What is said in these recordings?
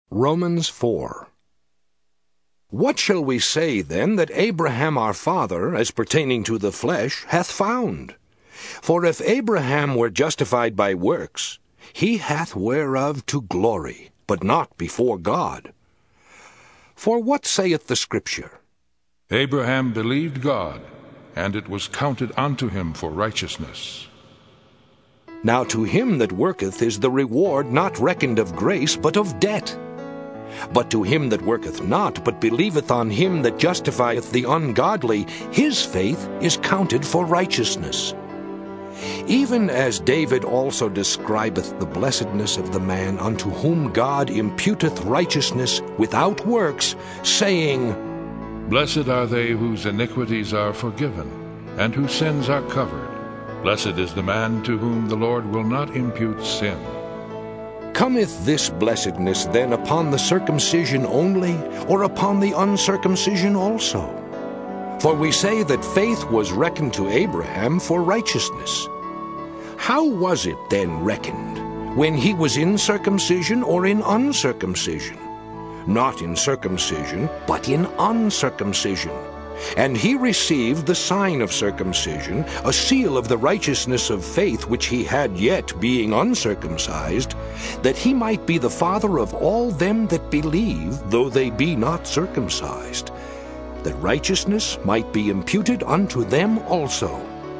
Romans 4. What shall we say then that Abraham our father, as pertaining to the flesh, hath found? For if Abraham were justified by works, he hath whereof to glory, but not before God. For what saith the Scripture? Abraham believed God, and it was counted unto him for righteousness. Now to him that worketh is the reward not reckoned of grace, but of debt. But to him that worketh not, but believeth on him that justifieth the ungodly, his faith is counted for righteousness. Even as David also describeth the blessedness of the man unto whom God imputeth righteousness without works, saying, Blessed are they whose iniquities are forgiven, and whose sins are covered. Blessed is the man to whom the Lord will not impute sin. Cometh this blessedness then upon the circumcision only, or upon the uncircumcision also? For we say that faith was reckoned to Abraham for righteousness. How was it then reckoned? When he was in circumcision or in uncircumcision? Not in circumcision, but in uncircumcision. And he received the sign of circumcision, a seal of the righteousness of faith which he had yet, being uncircumcised, that he might be the father of all them that believe, though they be not circumcised, that righteousness might be imputed unto them also.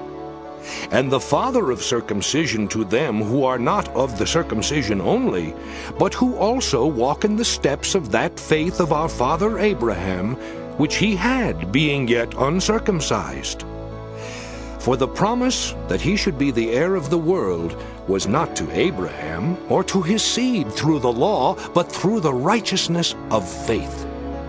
And the father of circumcision to them who are not of the circumcision only, but who also walk in the steps of that faith of our father Abraham, which he had, being yet uncircumcised. For the promise that he should be the heir of the world was not to Abraham, or to his seed through the law, but through the righteousness of faith.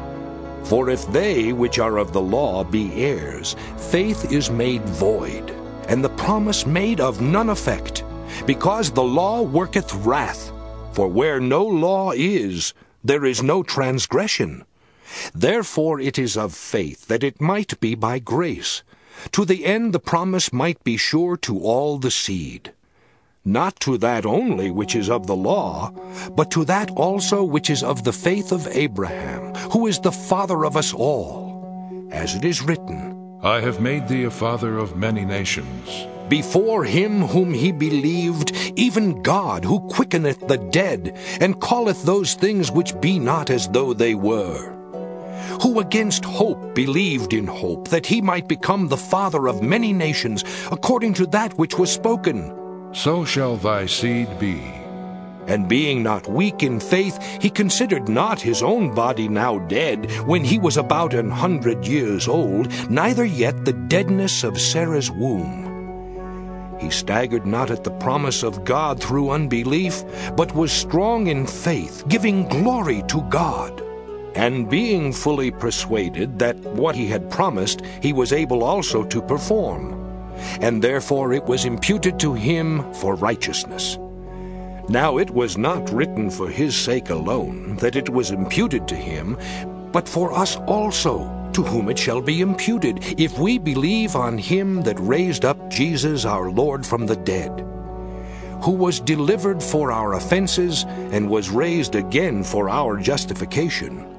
For if they which are of the law be heirs, faith is made void, and the promise made of none effect, because the law worketh wrath. For where no law is, there is no transgression. Therefore it is of faith, that it might be by grace, to the end the promise might be sure to all the seed, not to that only which is of the law, but to that also which is of the faith of Abraham, who is the father of us all. As it is written, I have made thee a father of many nations. Before him whom he believed, even God, who quickeneth the dead, and calleth those things which be not as though they were. Who against hope believed in hope, that he might become the father of many nations, according to that which was spoken. So shall thy seed be. And being not weak in faith, he considered not his own body now dead, when he was about 100 years old, neither yet the deadness of Sarah's womb. He staggered not at the promise of God through unbelief, but was strong in faith, giving glory to God. And being fully persuaded that what he had promised he was able also to perform, and therefore it was imputed to him for righteousness. Now it was not written for his sake alone that it was imputed to him, but for us also, to whom it shall be imputed, if we believe on him that raised up Jesus our Lord from the dead, who was delivered for our offenses, and was raised again for our justification.